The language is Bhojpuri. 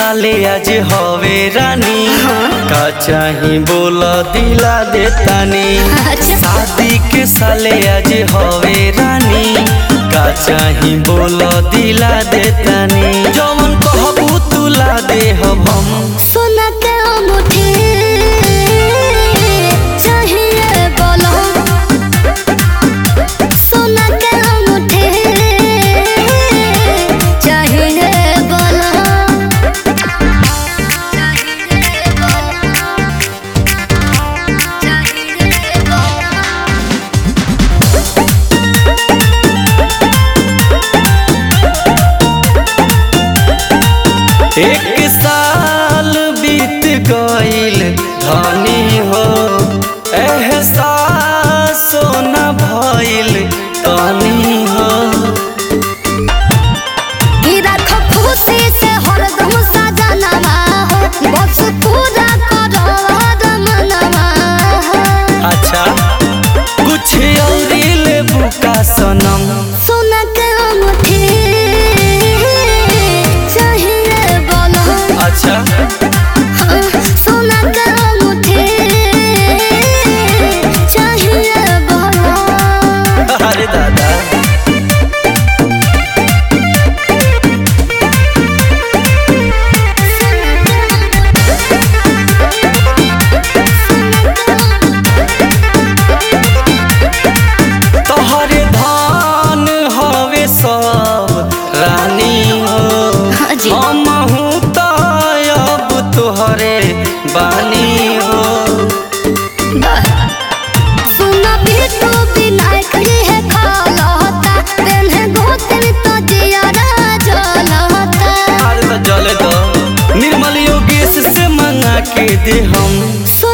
साले आज हवे रानी का चाही बोला दिला देतानी। शादी के साले आज हवे रानी का चाही बोला दिला देतानी। जवन कहबू तुला देहब हम। सोना के अंगूठी चाहिए बोलो, सोना के अंगूठी चाहिए बोलो, एक साल बीत गईल धनी हो एहसास न भइल तनी हो। रखो खुशी से हरदम सजनवा हो, बस पूरा करो मनवा हो। अच्छा कुछ और लेबू का सनम। सोना के अंगूठी चाहिए बोलो, अच्छा सोना के अंगूठी चाहिए बोलो। अरे दादा तोहरे धान हवे सब रानी हो। हमहू तो अब तोहरे बानी हो। सुना भी तो विनायक है खालता, तेने गोत्र तो जियारा जलता। अरे तो जले दो निर्मल योगेश से मंगा के दे हम।